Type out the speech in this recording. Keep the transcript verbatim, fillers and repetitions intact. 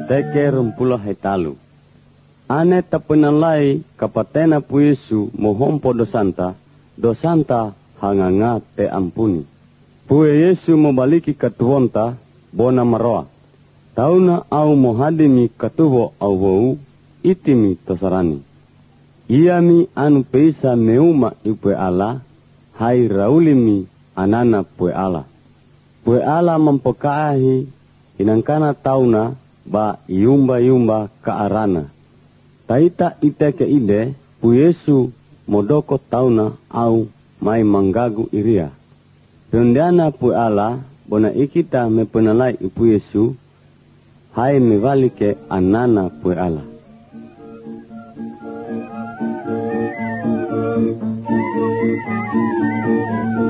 Deke rumpulah hetalu. Ane tapenalai kapatena pu Yesu mohompo dosanta, dosanta hanganga te ampuni. Pue Yesu mobaliki katuonta bona maroa. Tauna au mohadimi katuvo au wou itimi tosarani. Iami anu peisa meuma ipue ala, hai raulimi anana pue ala. Pue ala mempekaahi inangkana tauna ba yumba-yumba kaarana. Taita iteke ide pu Yesu modoko tauna au mai manggagu iria. Pendiana pu ala bona ikita me penalai ipu Yesu hai mevalike anana pu ala.